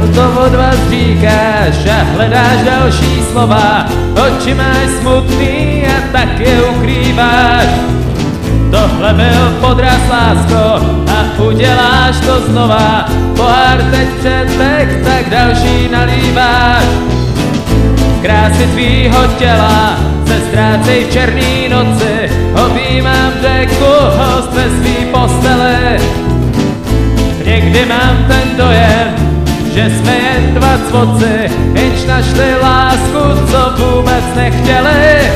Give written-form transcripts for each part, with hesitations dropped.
to od vás říkáš a hledáš další slova. Oči máš smutný a tak je ukrýváš. Tohle byl podraz, lásko, a uděláš to znova. Pohár teď přetek, tak další nalíváš. Krásy tvýho těla se ztrácej v černý noci. Objímám řeku host ve svý posteli. Někdy mám ten dojem, že jsme jen dva cvoci, jenž našli lásku, co vůbec nechtěli.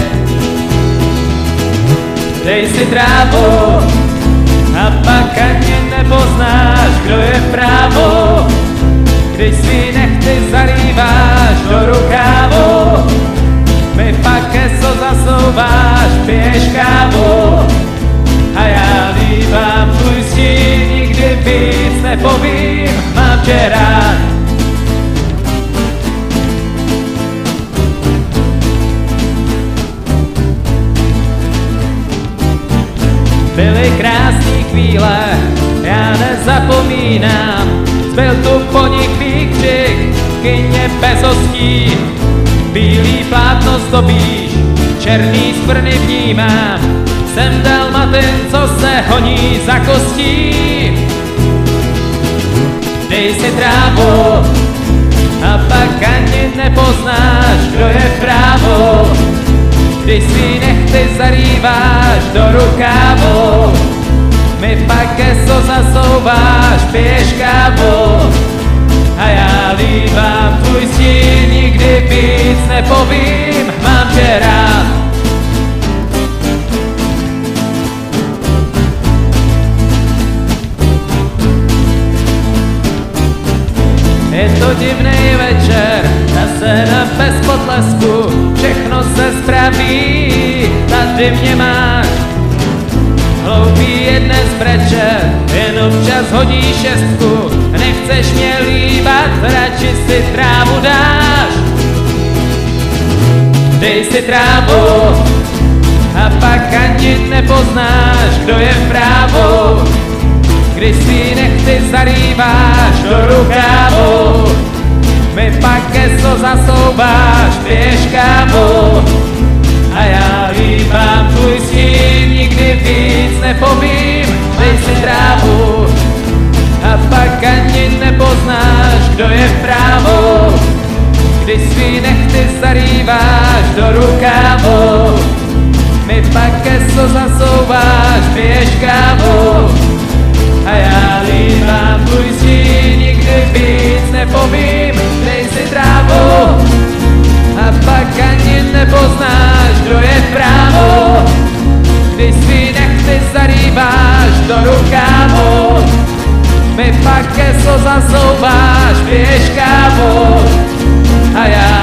Dej si trávu a pak ani nepoznáš, kdo je právo, když svý nechty zalíváš do rukávu. My pak keso zasouváš, piješ kávu a já lívám tvůj stín, nikdy víc nepovím, mám tě rád. Byly krásný chvíle, já nezapomínám. Zbyl tu po nich výkřik, kyně bez hostí. Bílý plátno zdobíš, černý skvrny vnímám. Jsem dalmatin, co se honí za kostí. Dej si trávu a pak ani nepoznáš, kdo je právo, když svý nechty zarýváš do rukávu. My pak keso zasouváš, piješ kávu a já lívám tvůj stín, nikdy víc nepovím, mám tě rád. Je to divnej večer, zase bez potlesku, všechno se spraví, tady mě máš. Hloupý je dnes breče, jen občas hodí šestku, nechceš mě líbat, radši si trávu dáš. Dej si trávu a pak ani nepoznáš, kdo je právo, když si nechty zarýváš do rukávu. My pak keso zasouváš, piješ kávu a já líbám tvůj stín, nikdy víc nepovím, dej si trávu a pak ani nepoznáš, kdo je právo, když svý nechty zarýváš do rukávu. My pak keso zasouváš, piješ kávu a já líbám tvůj stín, nikdy víc nepovím, dej si trávu a pak ani nepoznáš, kdo je právo, když svý nechty zarýváš do rukávu. My pak keso zasouváš, piješ kávu a já